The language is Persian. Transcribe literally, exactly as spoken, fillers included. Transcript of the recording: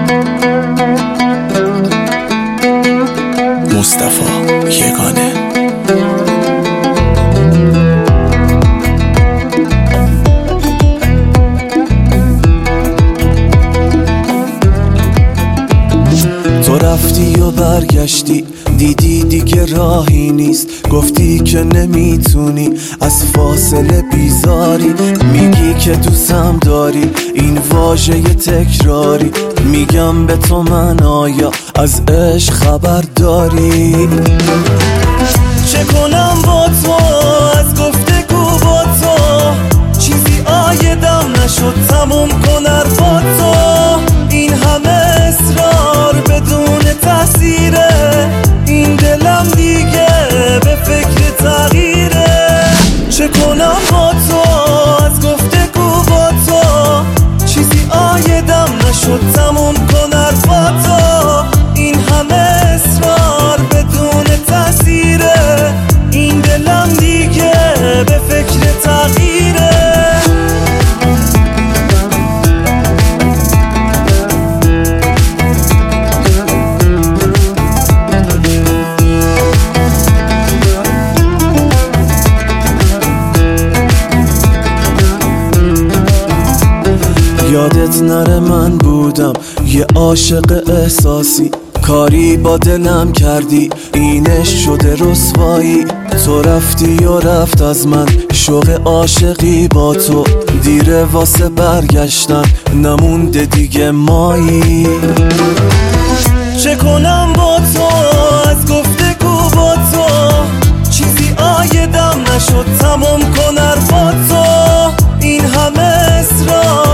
مصطفی یگانه. تو رفتی و برگشتی، دیدی دیگه راهی نیست، گفتی که نمیتونی از فاصله بیزاری، میگی که دوستم داری، این واژه تکراری، میگم به تو من آیا از عشق خبر داری؟ چه کنم با تو از گفتگو با تو، چیزی آیدم نشد تموم کن حرفا تو، این همه اصرار بدون تاثیره، این دلم دیگه به فکر تغییره. چه کنم با تو از گفتگو با تو، چیزی آیدم نشد تموم کن حرفا تو، این همه اصرار بدون تاثیره، این دلم دیگه به فکر تغییره. یادت نره من بودم یه عاشق احساسی، کاری با دلم کردی اینش شده رسوایی، تو رفتی و رفت از من شوق عاشقی با تو، دیره واسه برگشتن نمونده دیگه مایی. چه کنم با تو از گفتگو با تو، چیزی آیدم نشد تمام کن حرفا تو، این همه اصرار